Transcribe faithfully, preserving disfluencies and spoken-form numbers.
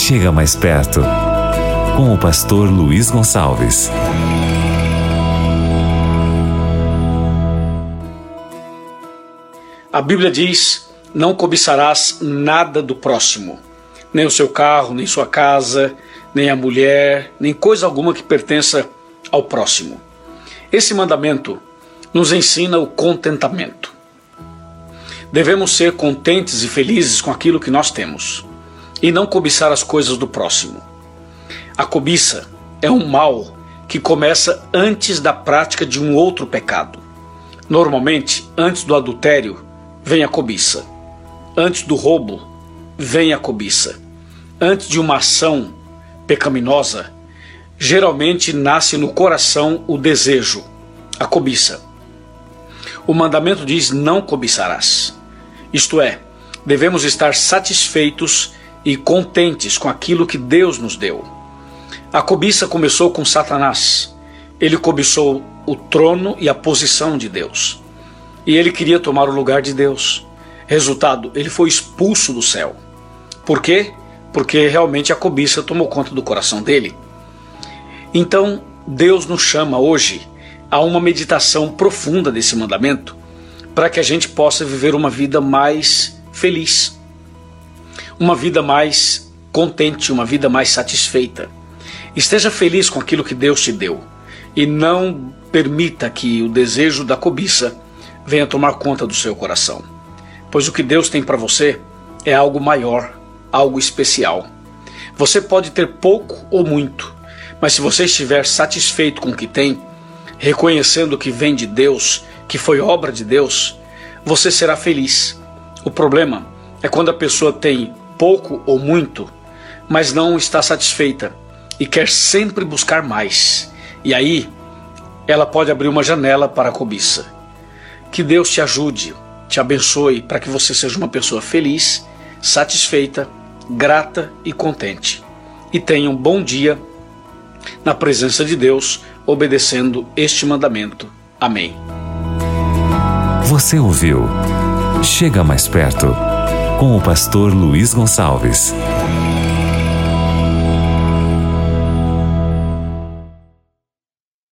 Chega mais perto, com o pastor Luiz Gonçalves. A Bíblia diz: não cobiçarás nada do próximo, nem o seu carro, nem sua casa, nem a mulher, nem coisa alguma que pertença ao próximo. Esse mandamento nos ensina o contentamento. Devemos ser contentes e felizes com aquilo que nós temos, e não cobiçar as coisas do próximo. A cobiça é um mal que começa antes da prática de um outro pecado. Normalmente, antes do adultério, vem a cobiça. Antes do roubo, vem a cobiça. Antes de uma ação pecaminosa, geralmente nasce no coração o desejo, a cobiça. O mandamento diz: não cobiçarás. Isto é, devemos estar satisfeitos e contentes com aquilo que Deus nos deu. A cobiça começou com Satanás. Ele cobiçou o trono e a posição de Deus. E ele queria tomar o lugar de Deus. Resultado, ele foi expulso do céu. Por quê? Porque realmente a cobiça tomou conta do coração dele. Então, Deus nos chama hoje a uma meditação profunda desse mandamento, para que a gente possa viver uma vida mais feliz, uma vida mais contente, uma vida mais satisfeita. Esteja feliz com aquilo que Deus te deu e não permita que o desejo da cobiça venha tomar conta do seu coração, pois o que Deus tem para você é algo maior, algo especial. Você pode ter pouco ou muito, mas se você estiver satisfeito com o que tem, reconhecendo que vem de Deus, que foi obra de Deus, você será feliz. O problema é quando a pessoa tem pouco ou muito, mas não está satisfeita e quer sempre buscar mais. E aí, ela pode abrir uma janela para a cobiça. Que Deus te ajude, te abençoe, para que você seja uma pessoa feliz, satisfeita, grata e contente. E tenha um bom dia na presença de Deus, obedecendo este mandamento. Amém. Você ouviu Chega Mais Perto, com o pastor Luiz Gonçalves.